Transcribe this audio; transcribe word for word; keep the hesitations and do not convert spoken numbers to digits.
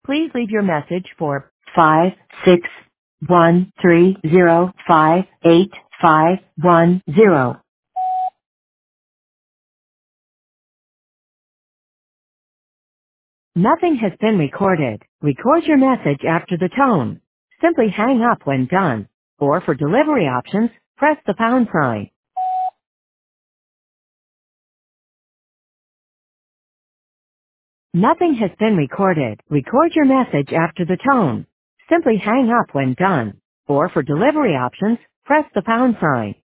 Please leave your message for five six one three zero five eight five one zero. Nothing has been recorded. Record your message after the tone. Simply hang up when done. Or for delivery options, press the pound sign. Nothing has been recorded. Record your message after the tone. Simply hang up when done. Or for delivery options, press the pound sign.